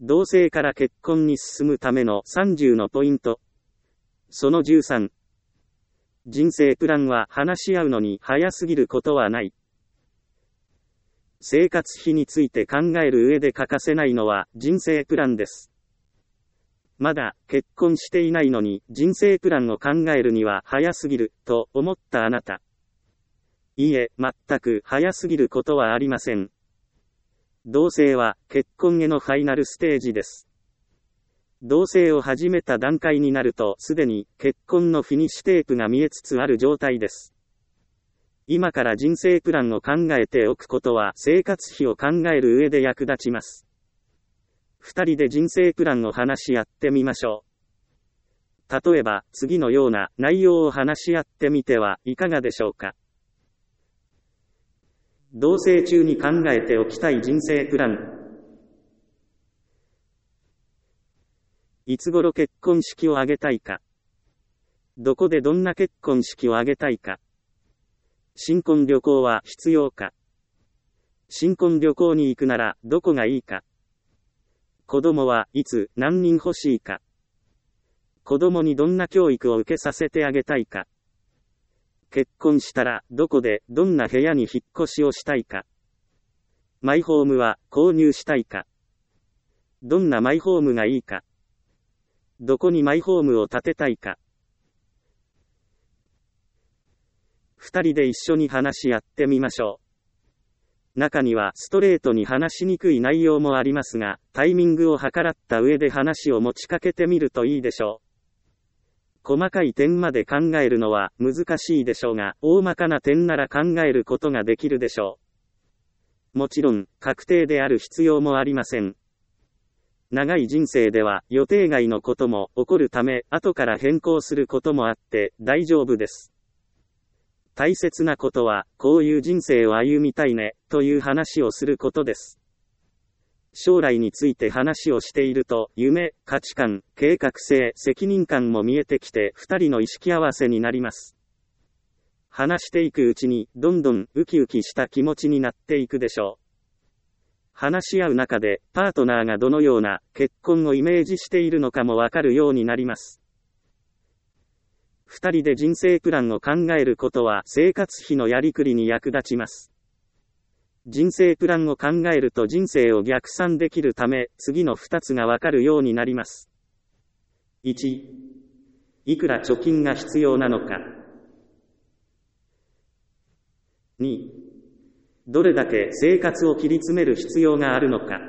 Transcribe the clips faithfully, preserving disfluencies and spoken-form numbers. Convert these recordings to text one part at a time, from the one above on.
同棲から結婚に進むためのさんじゅうのポイント。そのじゅうさん。人生プランは話し合うのに早すぎることはない。生活費について考える上で欠かせないのは人生プランです。まだ結婚していないのに人生プランを考えるには早すぎると思ったあなた。いいえ、全く早すぎることはありません。同棲は結婚へのファイナルステージです。同棲を始めた段階になるとすでに結婚のフィニッシュテープが見えつつある状態です。今から人生プランを考えておくことは生活費を考える上で役立ちます。二人で人生プランを話し合ってみましょう。例えば次のような内容を話し合ってみてはいかがでしょうか。同棲中に考えておきたい人生プラン。いつ頃結婚式を挙げたいか。どこでどんな結婚式を挙げたいか。新婚旅行は必要か。新婚旅行に行くならどこがいいか。子供はいつ何人欲しいか。子供にどんな教育を受けさせてあげたいか。結婚したらどこでどんな部屋に引っ越しをしたいか。マイホームは購入したいか。どんなマイホームがいいか。どこにマイホームを建てたいか。二人で一緒に話し合ってみましょう。中にはストレートに話しにくい内容もありますが、タイミングを計らった上で話を持ちかけてみるといいでしょう。細かい点まで考えるのは難しいでしょうが、大まかな点なら考えることができるでしょう。もちろん、確定である必要もありません。長い人生では予定外のことも起こるため、後から変更することもあって大丈夫です。大切なことは、こういう人生を歩みたいね、という話をすることです。将来について話をしていると、夢、価値観、計画性、責任感も見えてきて、二人の意識合わせになります。話していくうちに、どんどんウキウキした気持ちになっていくでしょう。話し合う中で、パートナーがどのような結婚をイメージしているのかもわかるようになります。二人で人生プランを考えることは、生活費のやりくりに役立ちます。人生プランを考えると人生を逆算できるため、次の二つがわかるようになります。いち、いくら貯金が必要なのか。に、どれだけ生活を切り詰める必要があるのか。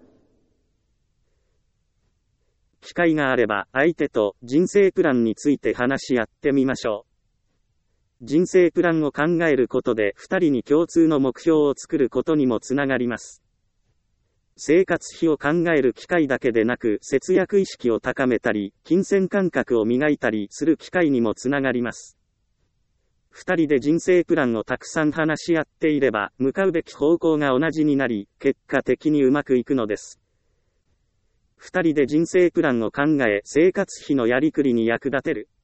機会があれば相手と人生プランについて話し合ってみましょう。人生プランを考えることで二人に共通の目標を作ることにもつながります。生活費を考える機会だけでなく、節約意識を高めたり、金銭感覚を磨いたりする機会にもつながります。二人で人生プランをたくさん話し合っていれば、向かうべき方向が同じになり、結果的にうまくいくのです。二人で人生プランを考え、生活費のやりくりに役立てる。